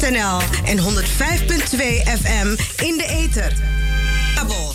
www.zfm-live.nl en 105.2 FM in de ether. Kabel.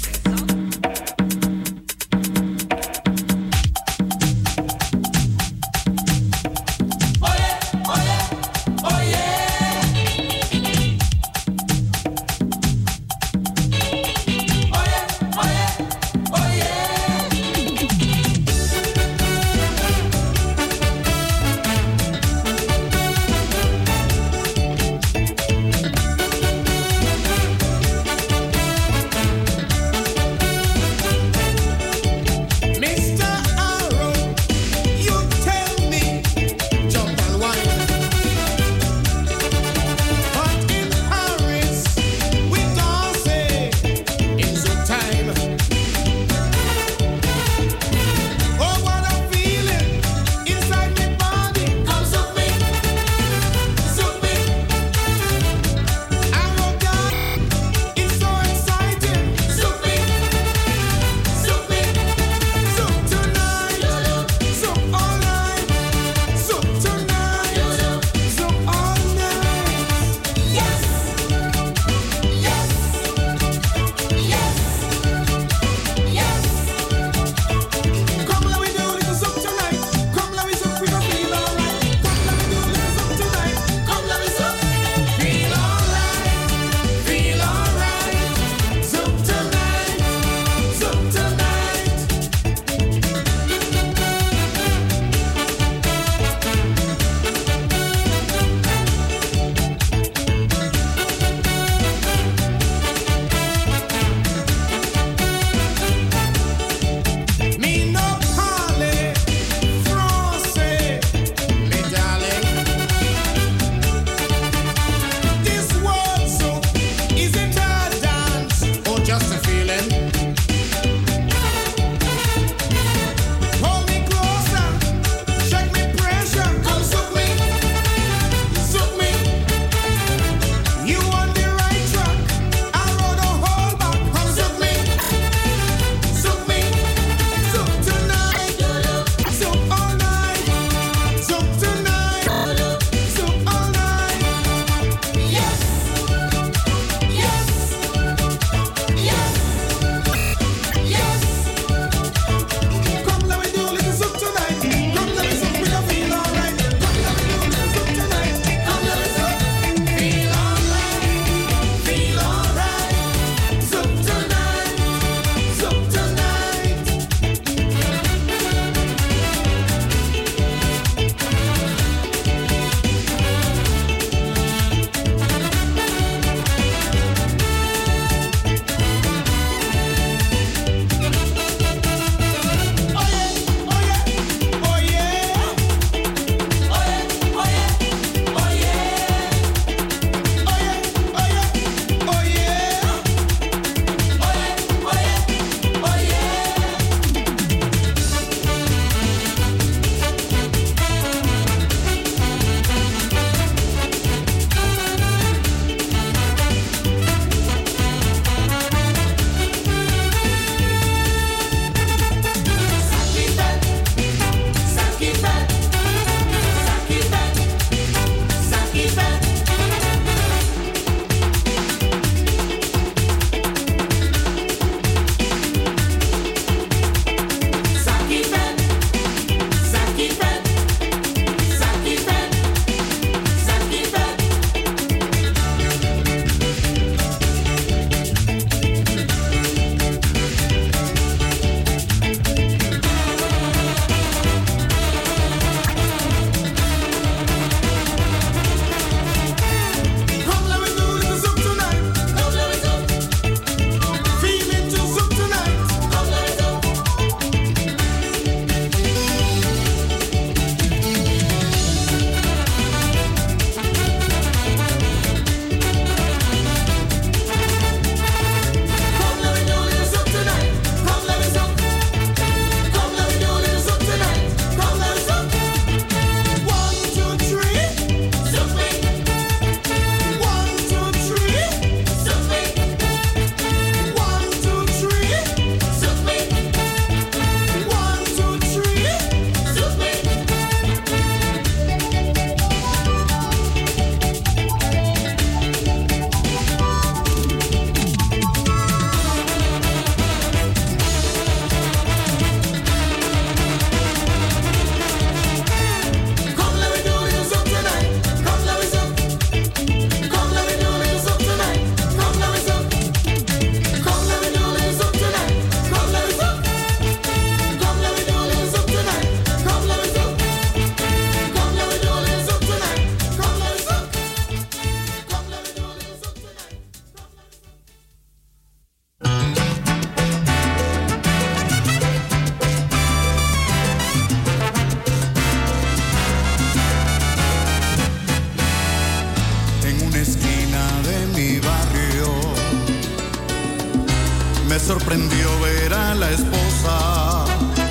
sorprendió ver a la esposa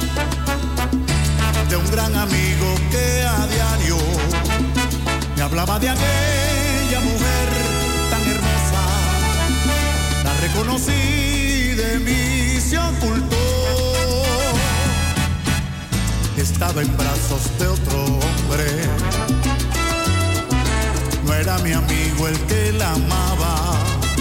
de un gran amigo que a diario me hablaba de aquella mujer tan hermosa. La reconocí, de mí se ocultó. Estaba en brazos de otro hombre. No era mi amigo el que la amaba.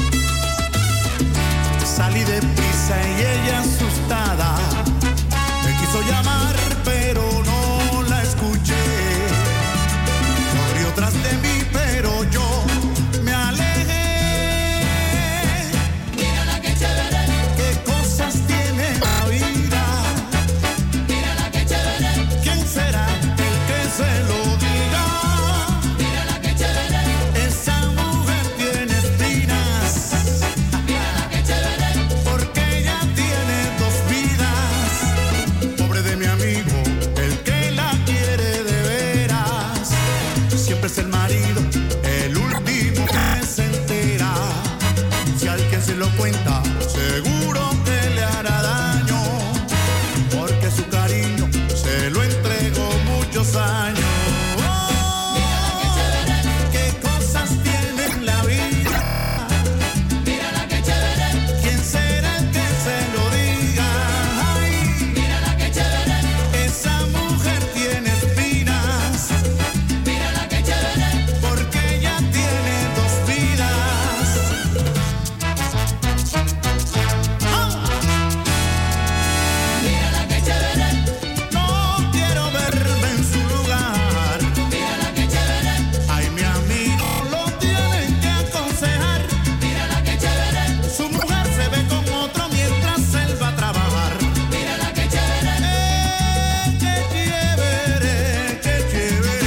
Salí deprisa y ella asustada me quiso llamar, pero no la escuché. Corrió tras de mí, pero yo me alejé. Mírala qué chévere, qué cosas tiene la vida. mírala qué chévere, ¿Quién será el que se lo diga? mírala qué chévere, Esa mujer tiene espinas, mírala qué chévere, porque ella tiene dos vidas. Pobre de mi amigo, el que la quiere de veras. Siempre es el marido, el último que se entera. Si alguien se lo cuenta, seguro que le hará daño, porque su cariño se lo entregó muchos años. mírala qué chévere, ¿Qué cosas tiene en la vida? mírala qué chévere, ¿Quién será el que se lo diga? Ay, mírala qué chévere, esa mujer tiene espinas, mírala qué chévere, porque ella tiene dos vidas. mírala qué chévere, No quiero verme en su lugar. mírala qué chévere, Ay, mi amigo, lo tienen que aconsejar. mírala qué chévere, Su mujer se ve con otro mientras él va a trabajar. mírala qué chévere, Qué chévere, qué chévere.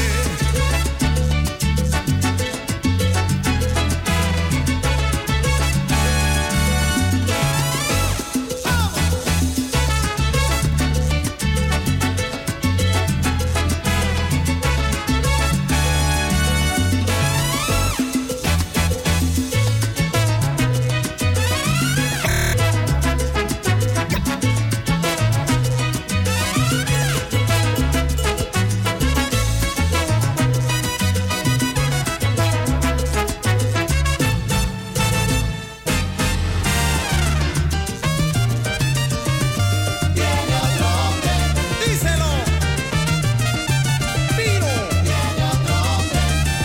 viene otro hombre, Díselo. Piro. viene otro hombre,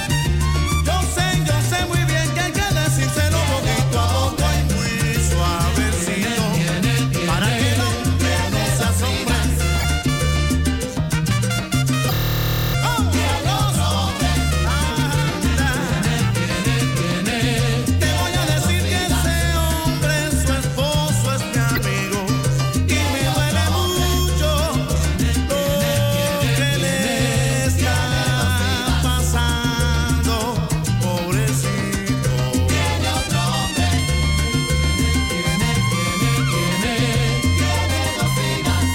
Yo sé muy bien que hay que decírselo poquito a poco y muy suavecito para que el hombre no se asombre. ¡Oh, otro hombre! Anda. Te voy a decir que ese hombre, su esposo, es mi amigo y me duele mucho lo que le está pasando, pobrecito. viene otro hombre, tiene dos vidas,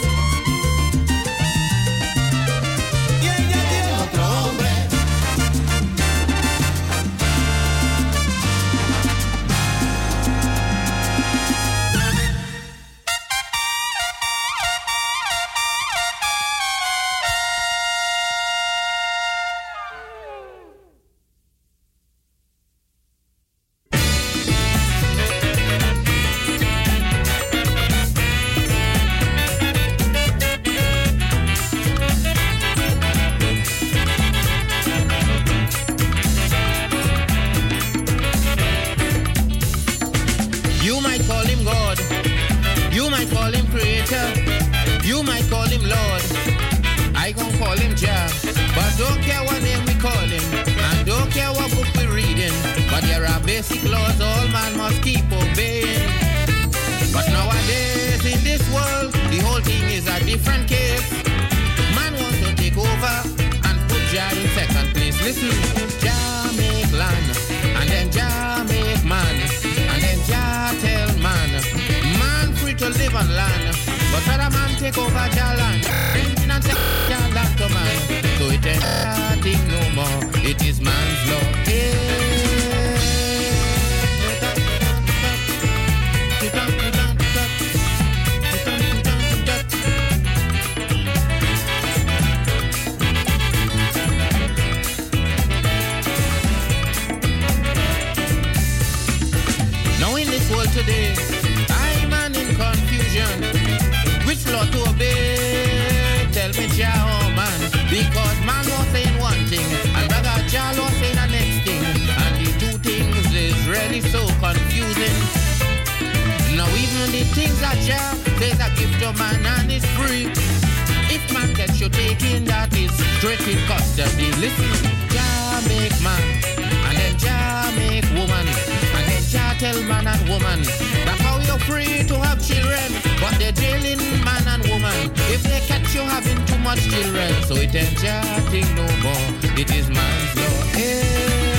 Y ella tiene otro hombre. You might call him God, you might call him Creator, you might call him Lord. I gon' call him Jah, but don't care what name we call him, and don't care what book we reading. But there are basic laws all man must keep obeying. But nowadays in this world, the whole thing is a different case. Man wants to take over and put Jah in second place. Listen, Jah make land, and then Jah make man, and then Jah tell man, man free to live on land, but other man take over Jah land, and take Jah land to man. So it ain't Jah thing no more, it is man's law. Yeah. world today. I'm an in confusion. Which law to obey? Tell me, Jah, oh man. Because man was saying one thing, and brother Jah was saying the next thing. And the two things is really so confusing. Now even the things that Jah says a gift to man and is free. If man gets you taken, that is straight in custody. Listen, Jah make man, and then Jah make woman, and then Jah tell man and woman that how you're free to have children, but they're jailing man and woman if they catch you having too much children. So it ain't Jah thing no more, it is man's law.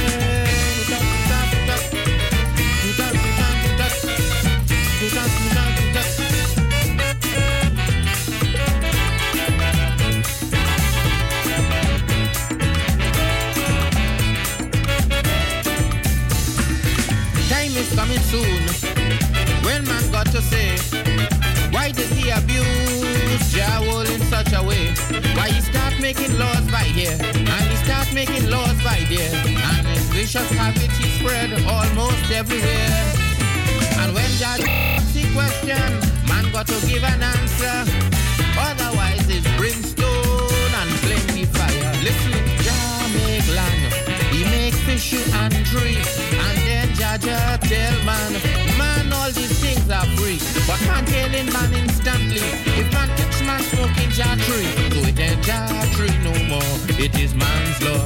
Time is coming soon when man got to say, why did he abuse Jah Rule in such a way? Why he start making laws by here and he start making laws by there, and his vicious habit he spread almost everywhere. And when Jah asks the question, man got to give an answer, otherwise it's brimstone and plenty fire. Listen, Jah make land, he make fish and tree, and then Jah tell man, man all these things are free, but man telling man instantly, if man catch man smoking Jah tree, so it ain't Jah tree no more, it is man's law.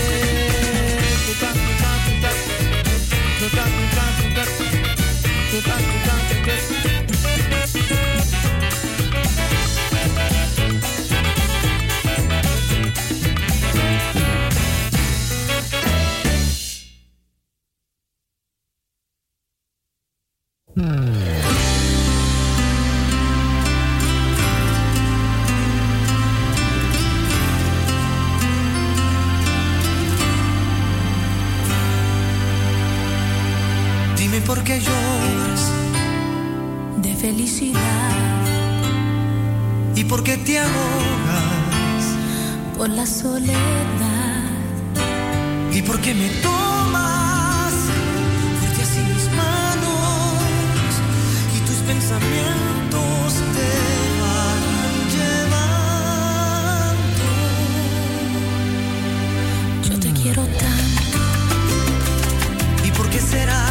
Dime por qué lloras de felicidad y por qué te ahogas por la soledad y por qué me tomas fuerte así mis manos y tus pensamientos te van llevando. Yo te quiero tanto. ¿Y por qué será?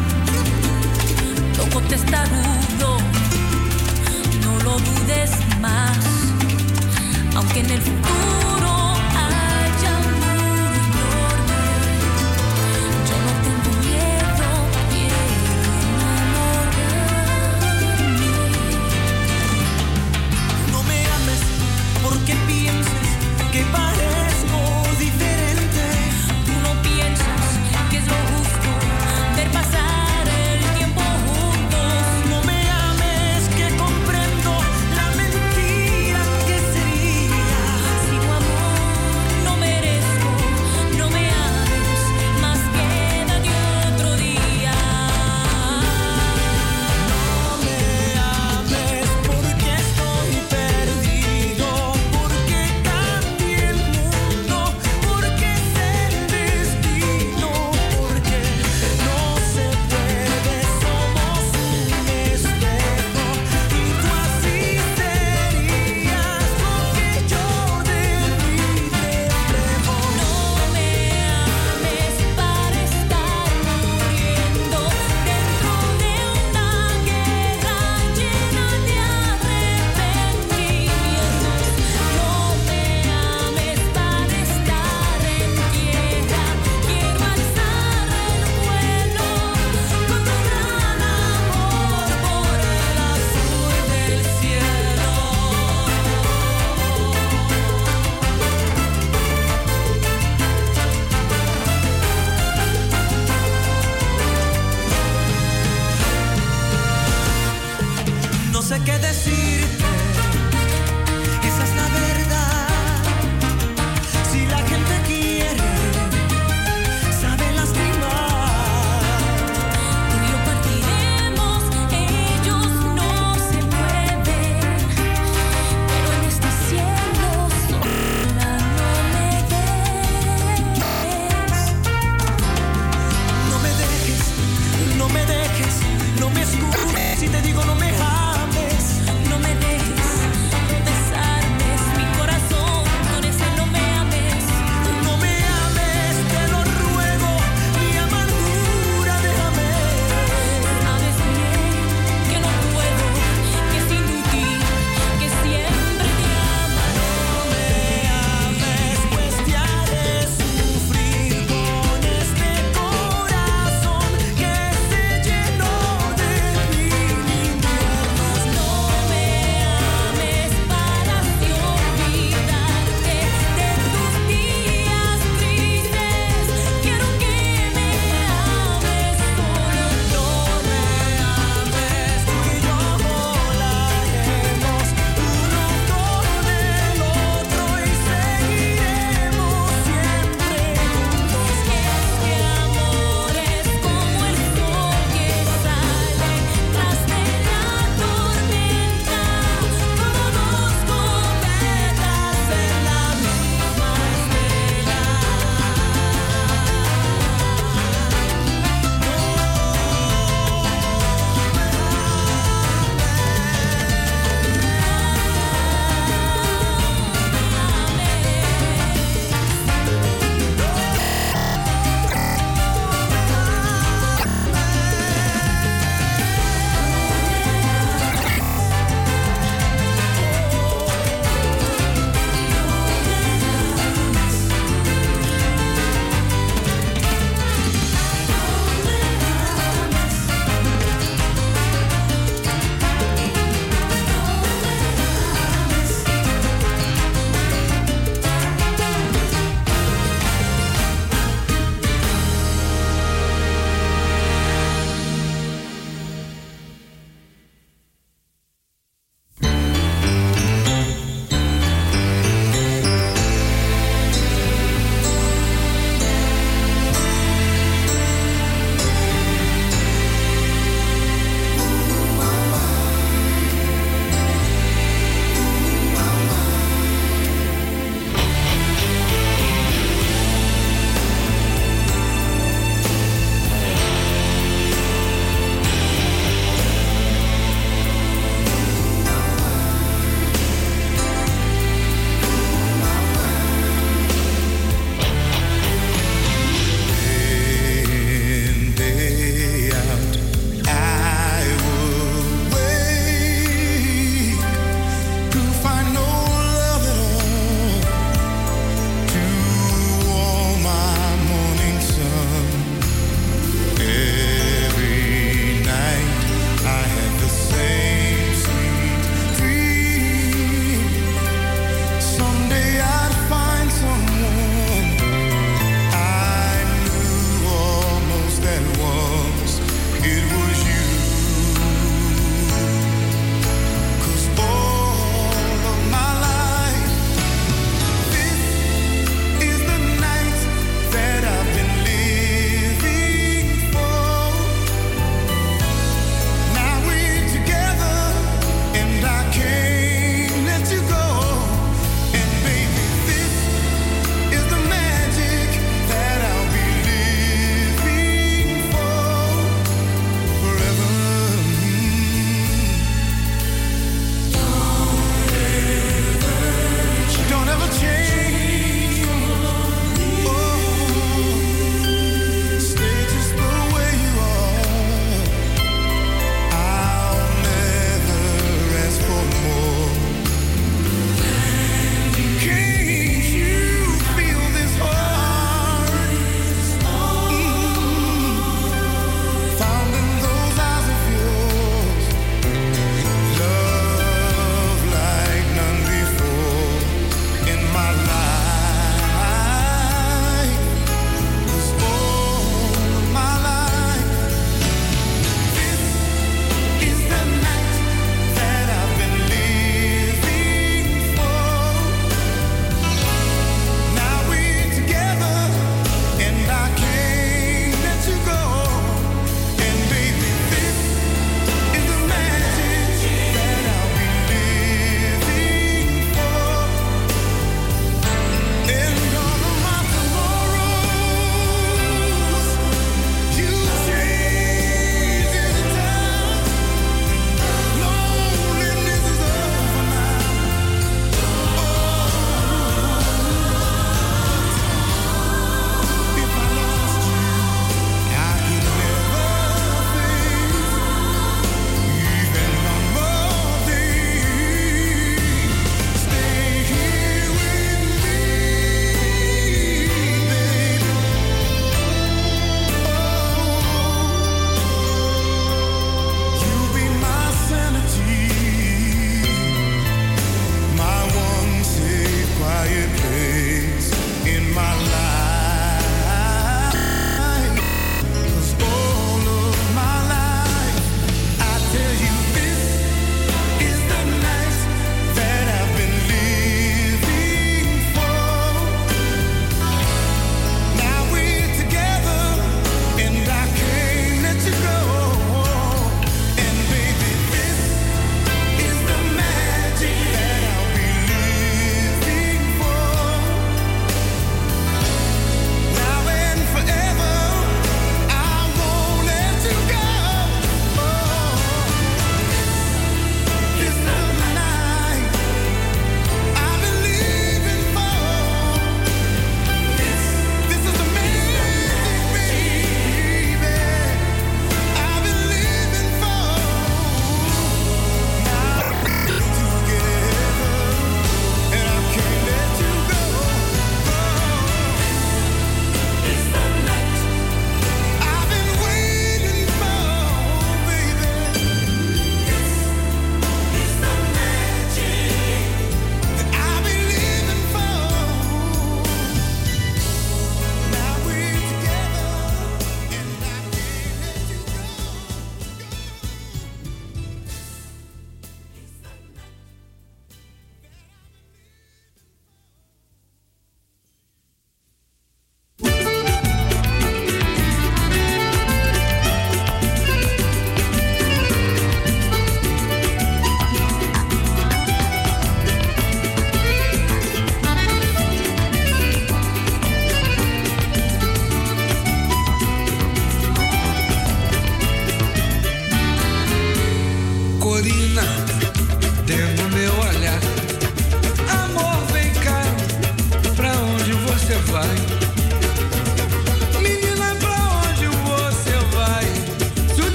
Loco testarudo, no lo dudes más, aunque en el futuro haya un muro enorme, yo no tengo miedo, quiero enamorarme. No me ames porque pienses que parezco diferente, tú no piensas que es lo justo ver pasar. No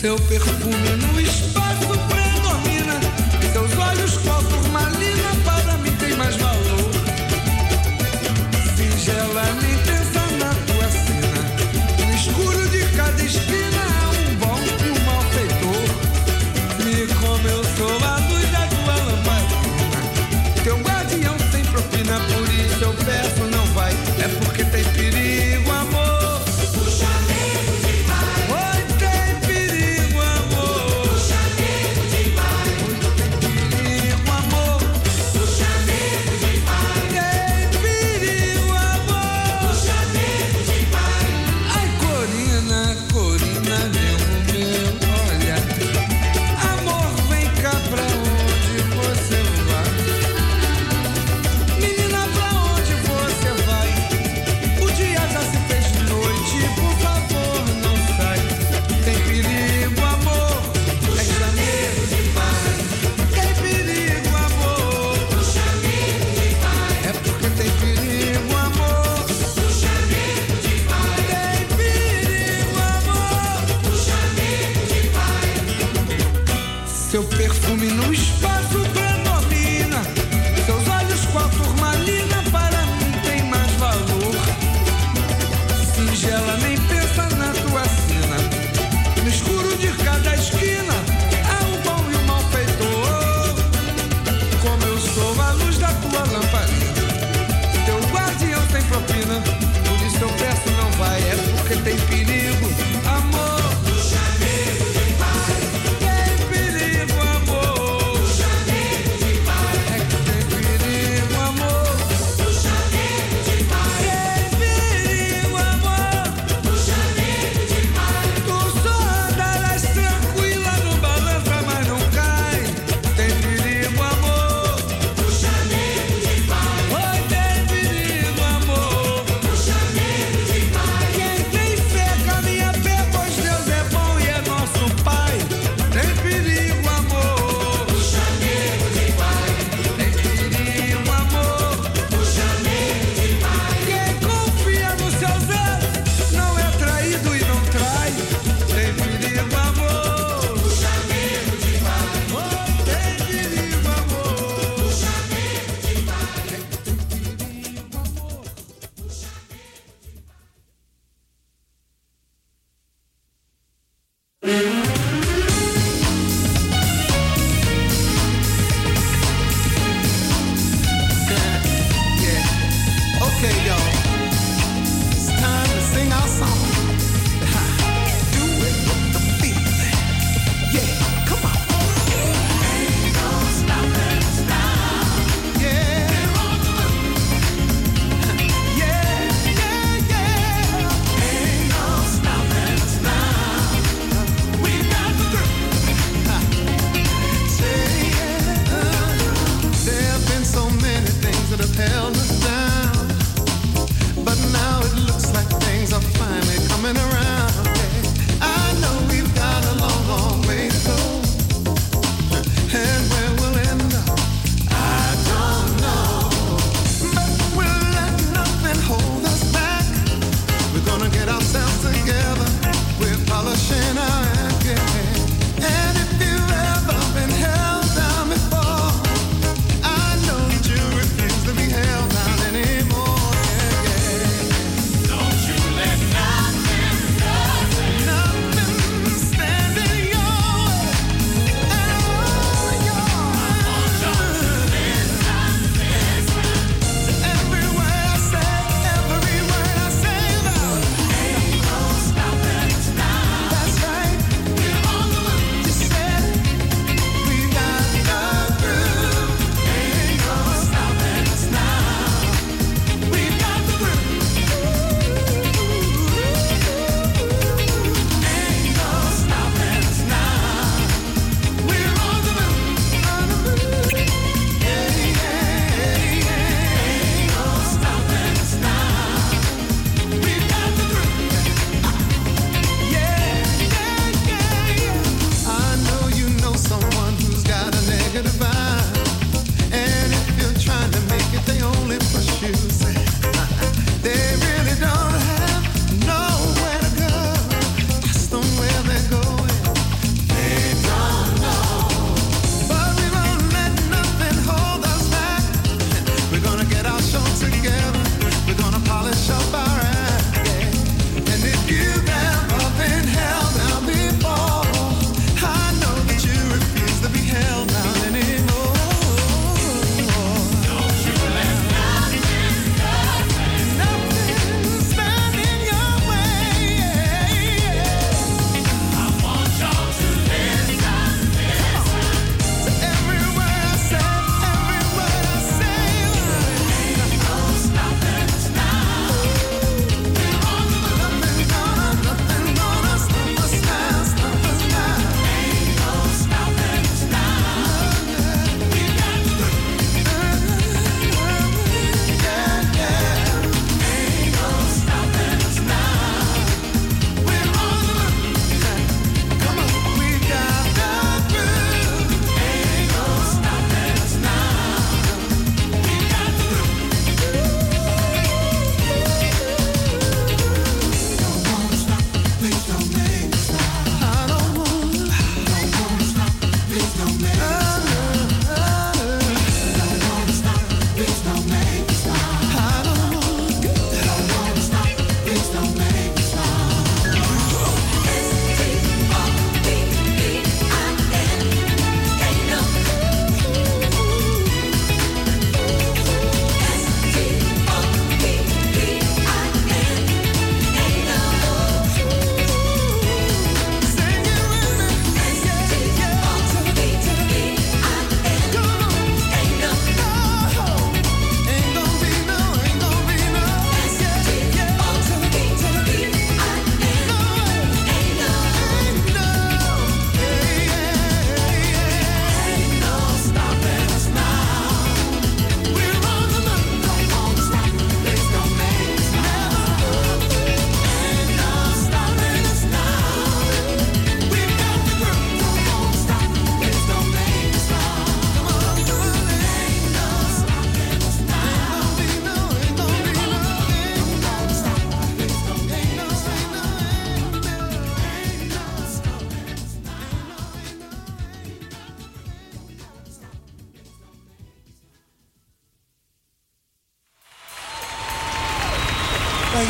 Seu perfume no espaço predomina. Seus olhos qual turmalina para mim tem mais valor. Singela nem pensa na tua cena. No escuro de cada esquina há um bom e um malfeitor. E como eu sou a luz da tua lamparina, teu guardião sem propina, por isso eu peço não vai. É porque tem perigo, amor. Seu perfume no espaço predomina. Seus olhos qual turmalina para mim tem mais valor. Singela nem pensa na tua cena. No escuro de cada esquina há o bom e o malfeitor. Como eu sou a luz da tua lamparina, teu guardião tem propina, por isso eu peço não vai. É porque tem perigo, amor. O chamego de pai. Tem perigo, amor. O chamego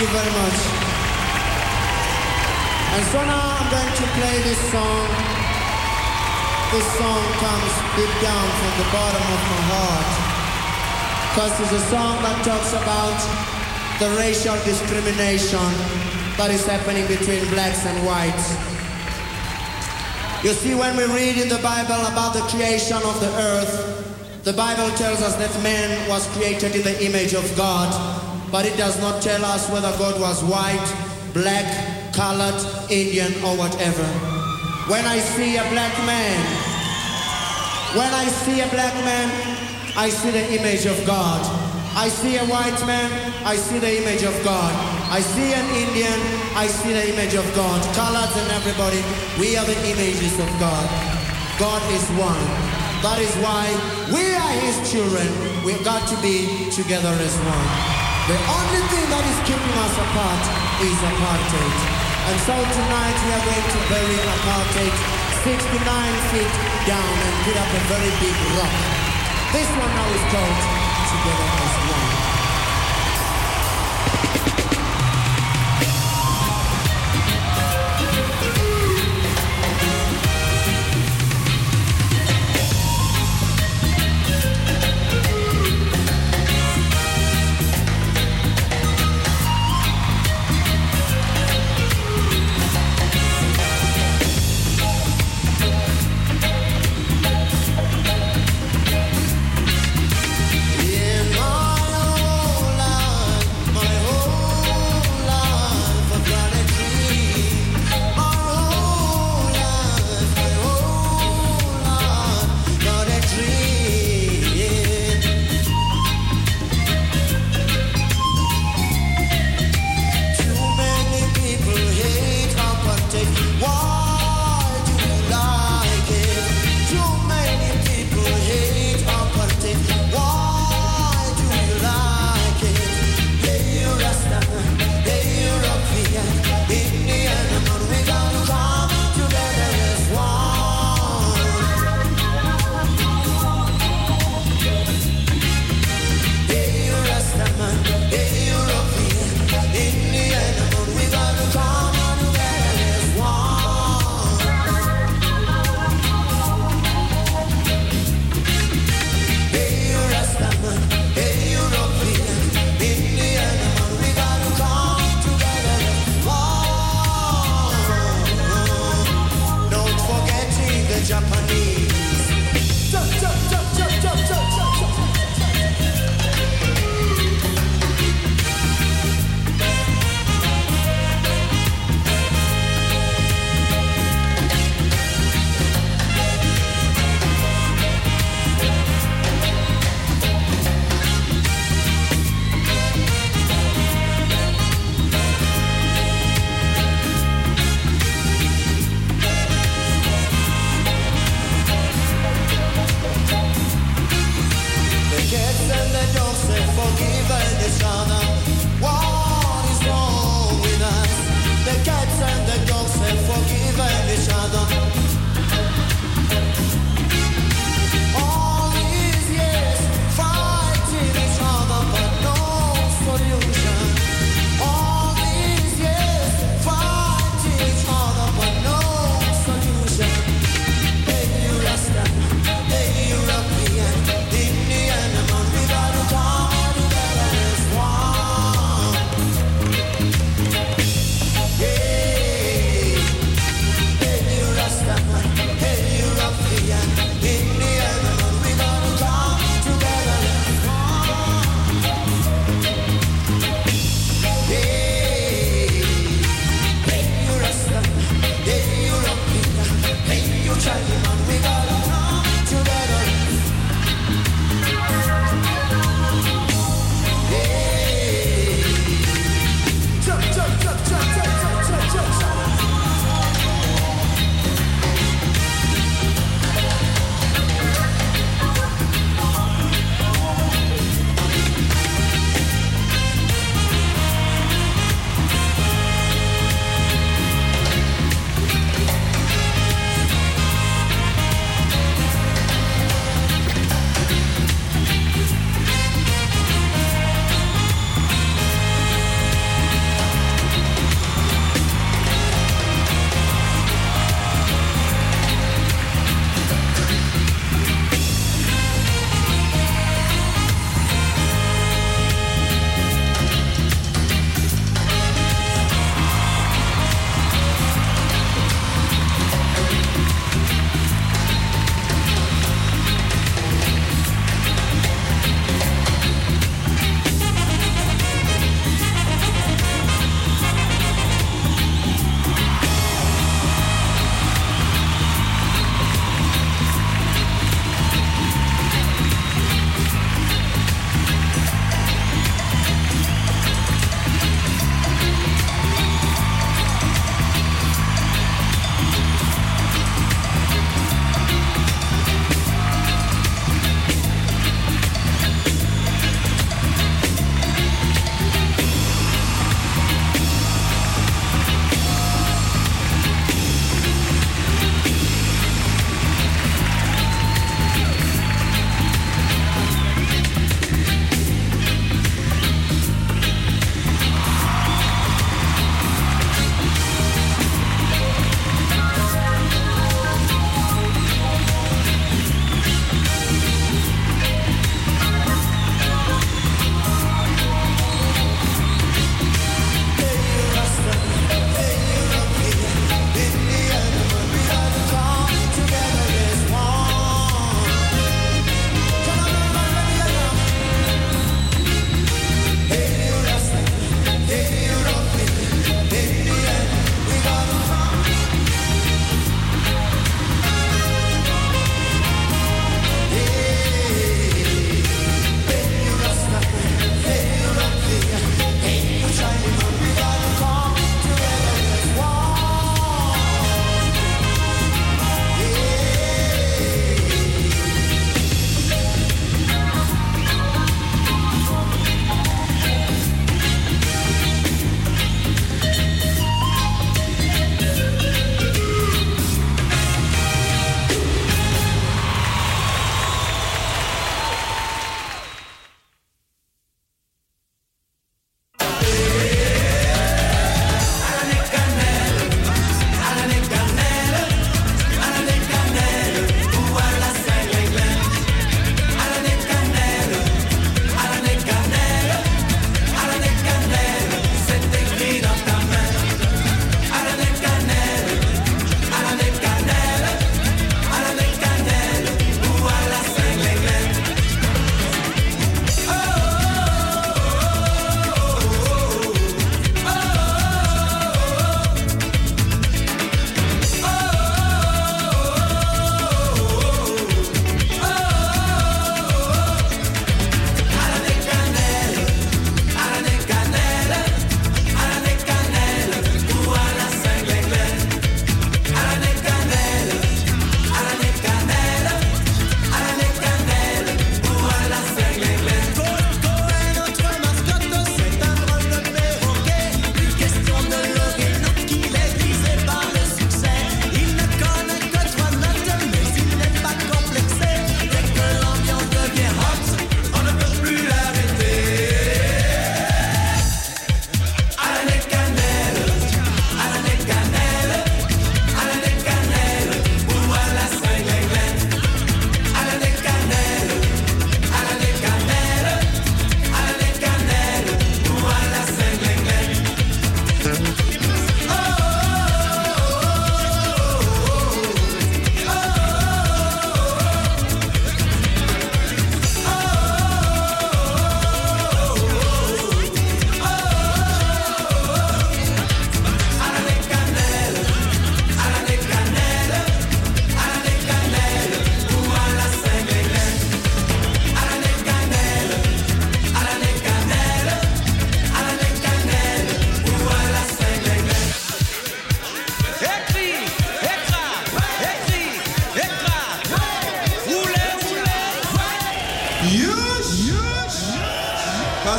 you very much. And so now I'm going to play this song. This song comes deep down from the bottom of my heart. Because it's a song that talks about the racial discrimination that is happening between blacks and whites. You see, when we read in the Bible about the creation of the earth, the Bible tells us that man was created in the image of God, but it does not tell us whether God was white, black, colored, Indian, or whatever. When I see a black man, I see the image of God. I see a white man, I see the image of God. I see an Indian, I see the image of God. Colors and everybody, we are the images of God. God is one. That is why we are His children. We've got to be together as one. The only thing that is keeping us apart is apartheid. And so tonight we are going to bury apartheid 69 feet down and put up a very big rock. This one now is called Together as One.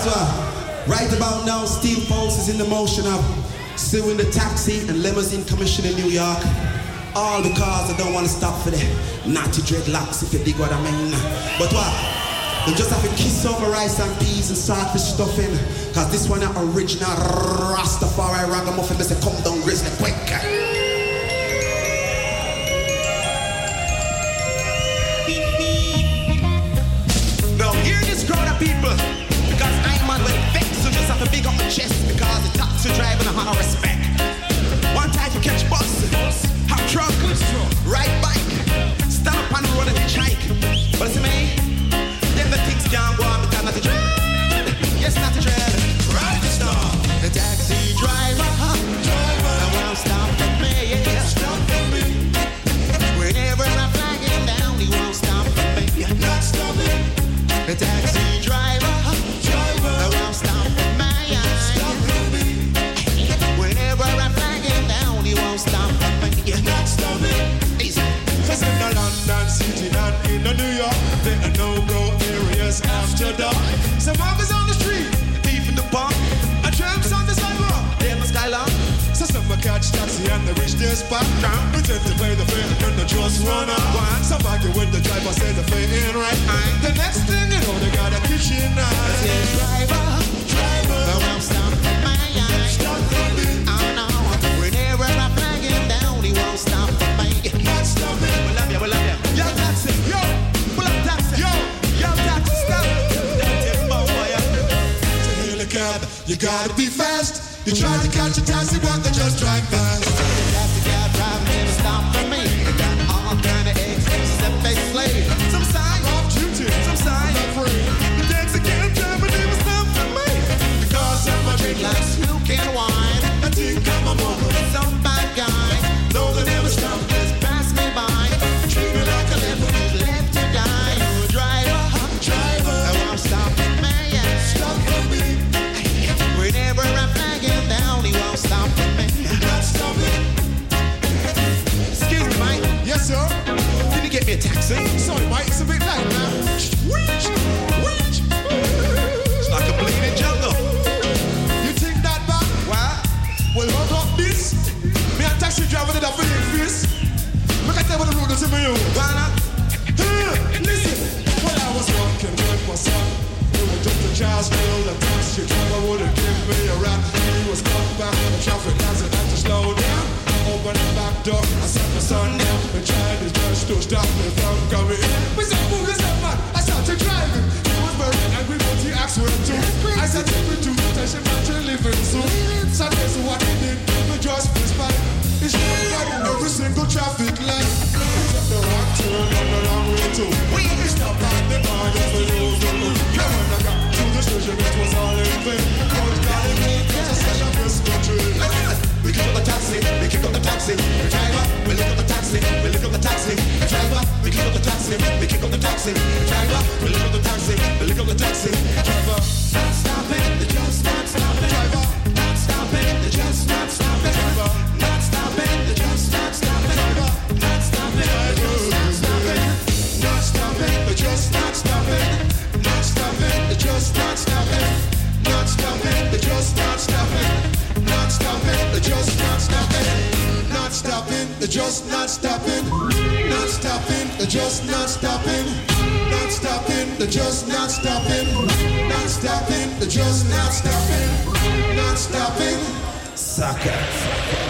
as well. Right about now, Steel Pulse is in the motion of suing the taxi and limousine commission in New York. All because I don't want to stop for the naughty dreadlocks, if you dig what I mean. But what? They just have to kiss over rice and peas and saltfish stuffing. Cause this one is original Rastafari ragamuffin. They say come down grizzly quick. Now hear this crowd of people. Because I'm man with vex, so just have to big up my chest. Because the taxi driving a lot of respect. One time you catch bus, have truck, ride bike, stand up on the road and hitchhike. But see me, them the things can't go on because not a dread. Yes, not a dread. Right the star, the taxi driver, I won't stop for me. Stop for me. Whenever I'm flagging down, he won't stop for me. Not stopping. The taxi driver, I won't stop for me. Stop for me. Whenever I'm flagging down, he won't stop for me. Not stopping. Easy. Cause in the London City and in the New York, there are no-go areas after dark. Some walkers on the street, Thief in the park, and tramps on the sidewalk. they have the skyline. So some will catch taxi and they reach their spot. Pretend to pay the fare and they just run out. Some argue when the driver say the fare ain't right. The next thing you know, they got a kitchen knife. Driver, I won't stop for me. Stop for me. Oh no, whenever I'm flagging down, he won't stop for me. Not stopping. We love you. Yo, taxi, yo, Pull up taxi. yo, Taxi, stop. to hail a cab, you gotta be fast. You try to catch a taxi, but they just drive past. Taxi cab driver never stop for me. Got all kind of excuses that they slave. Some sign Off duty, some sign not free. The taxi cab driver never stop for me. Because I'm a drink like smoke and wine. I think I'm a mother. Some bad guy, No, they never stop. just pass me by. Treat me like a leper. Left to die, you driver. Driver, I won't stop for me. stop for me. Whenever I'm flagging down, he won't stop for me. Not stopping. Excuse me, Mike. Yes, sir. Can you get me a taxi? Sorry, Mike, it's a bit loud now. Witch. It's like a bleeding jungle. You think that back? Why? Well, hold up this. Me and taxi driver did a feeling face. Look at that what the road is in my own. Why not? Listen, when I was walking with my son, it was just a child's meal. The taxi driver wouldn't give me a rap. He was caught back in the traffic as it had to slow down. Open the back door, I sat my son down and tried his best to stop me from coming in. We said, move this up, man. I started driving. He was very angry, but he asked where to. I said, take me to the station, man, to living soon. So that's what he did. We just fist fight. It's right in every single traffic light. Took the right turn on the long way too. We stopped at the bar just to lose the mood. Yeah, when I got to the station, it was all in vain. Coach got in me, cause I said I'm this country. We kick up the taxi, we kick up the taxi. Driver, we lick up the taxi, we lick up the taxi. Driver, we kick up the taxi, we kick up the taxi. Driver, we lick up the taxi, we lick up the taxi. Driver, not stopping, they just not stopping. Driver, not stopping, they just not stopping. Driver, not stopping, they just not stopping. Driver, not stopping, they just not stopping. not stopping, they just not stopping. Not stopping, they just not stopping. Not stopping, they just not stopping. Not stopping, they just not stopping. Not stopping, they just not stopping. Not stopping, they just not stopping. Not stopping, they just not stopping. Not stopping, they just not stopping. Not stopping. Sucker.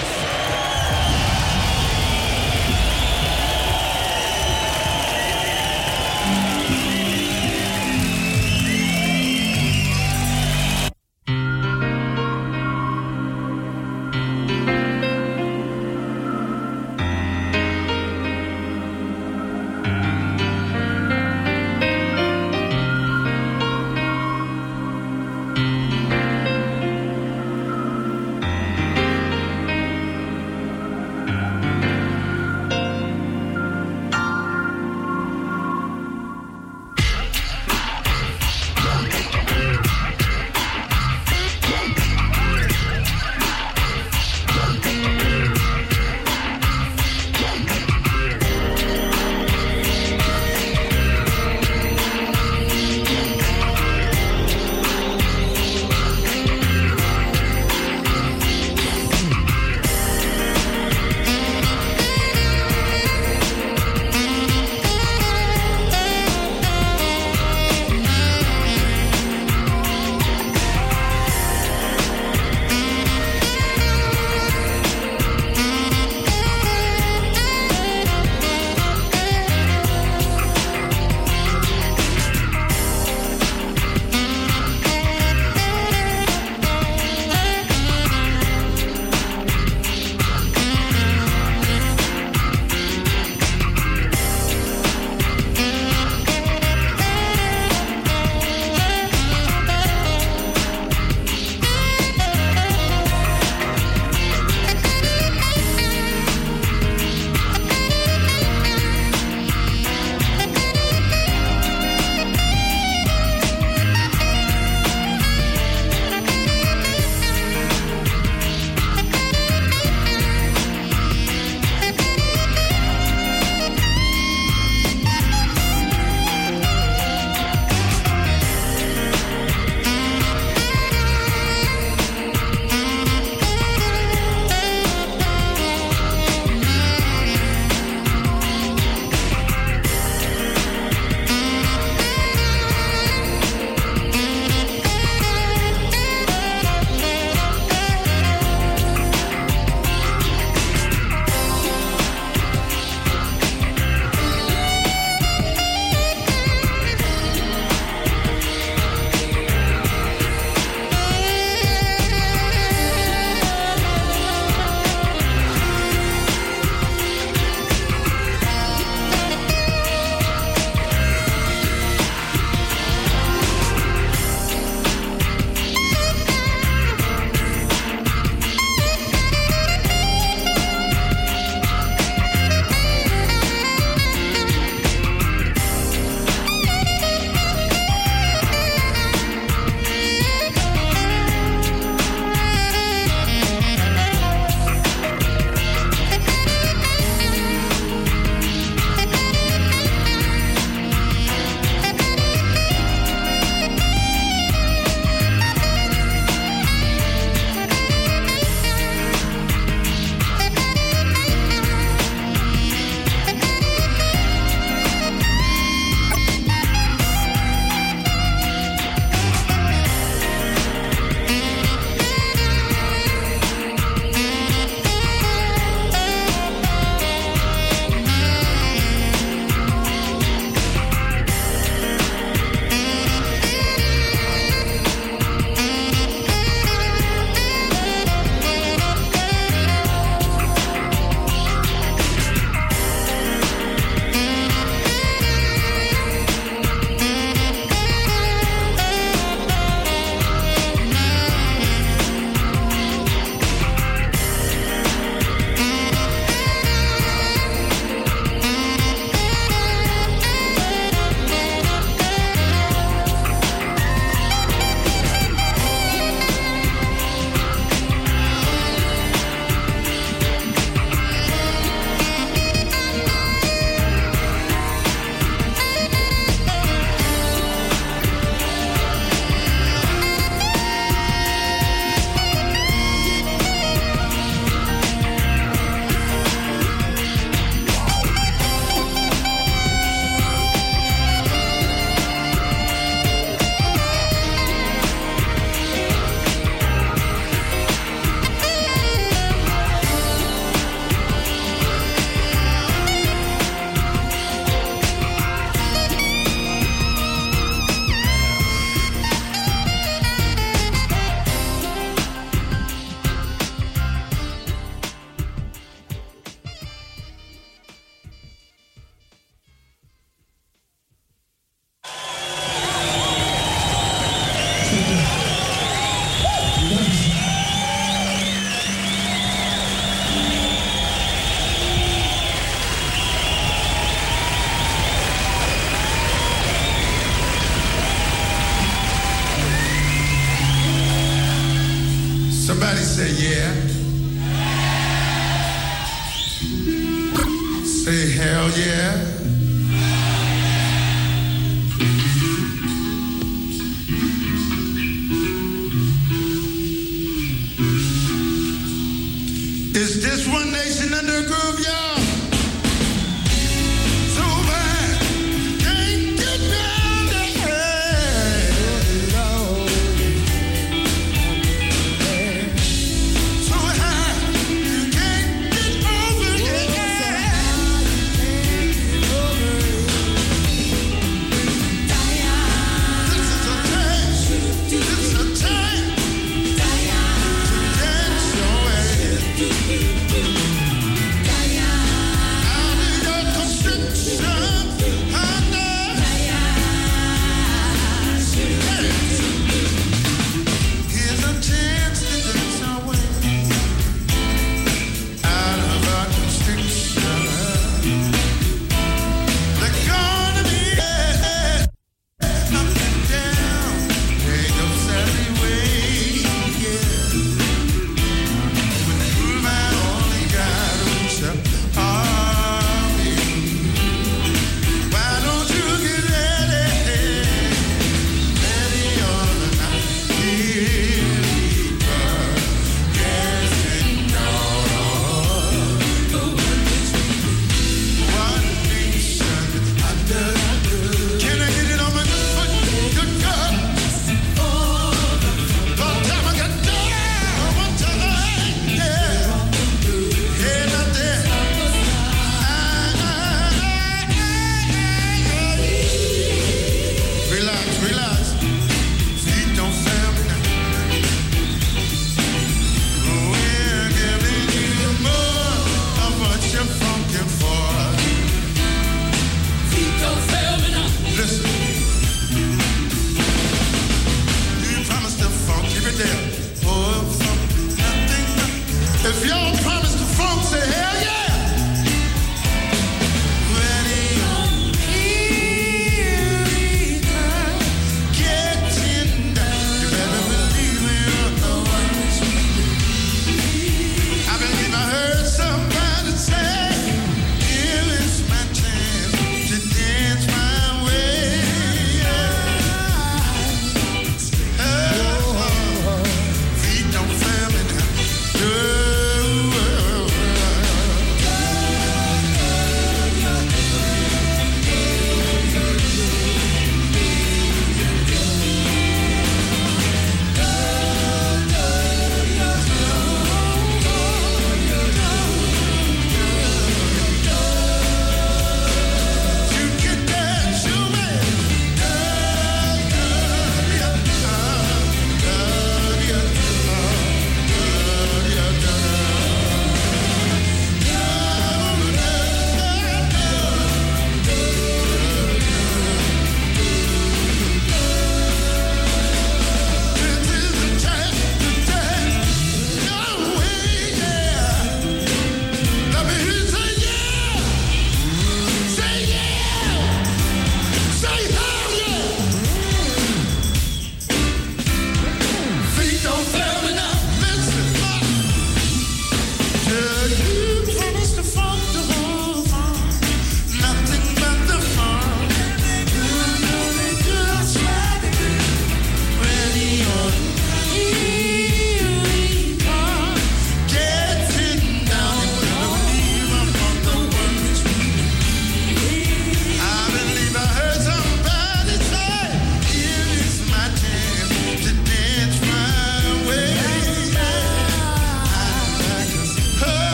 Everybody say yeah. Say hell yeah.